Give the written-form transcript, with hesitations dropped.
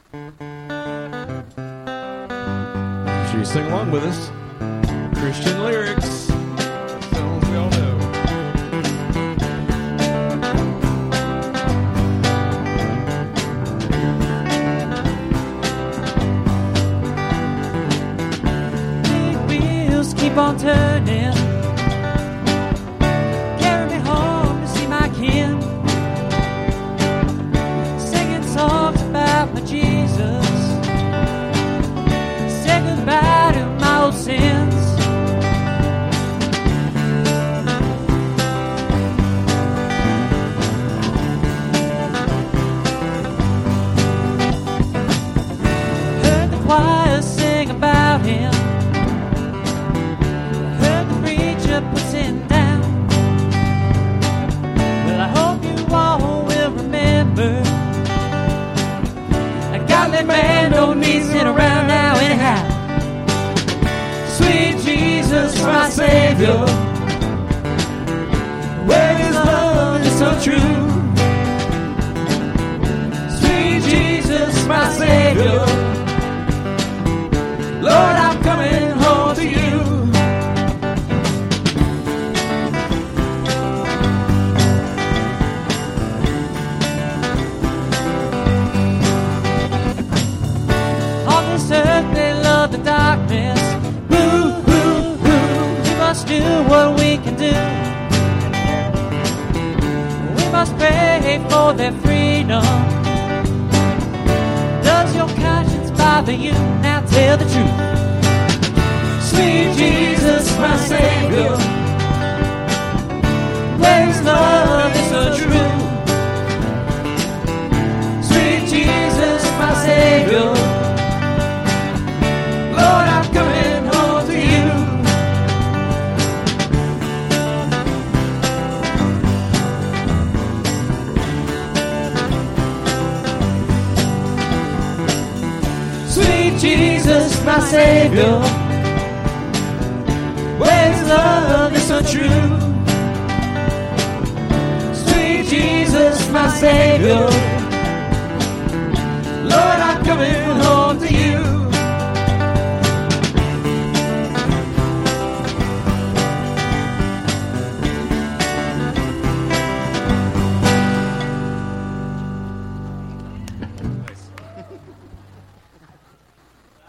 Sure you sing along with us. Christian lyrics. Songs we all know. Big wheels keep on turning. Carry me home to see my kin. Singing songs about my Jesus. Say goodbye to my old sins. Heard the choir sing about him. Heard the preacher puts him down. Well, I hope you all will remember. A godly man don't need sit around now anyhow. Sweet Jesus, my Savior, where His love is so true. Sweet Jesus, my Savior, Lord, I'm coming home to you. On this earth they love the darkness. Boo, hoo, hoo. We must do what we can do. We must pray for their freedom. Does your conscience bother you? Now tell the truth. Sweet Jesus, my Savior, where His love is so true. Sweet Jesus, my Savior, Lord, I'm coming home to you. Sweet Jesus, my Savior, where His love is so true. Sweet Jesus, my Savior, Lord, I'm coming home to you.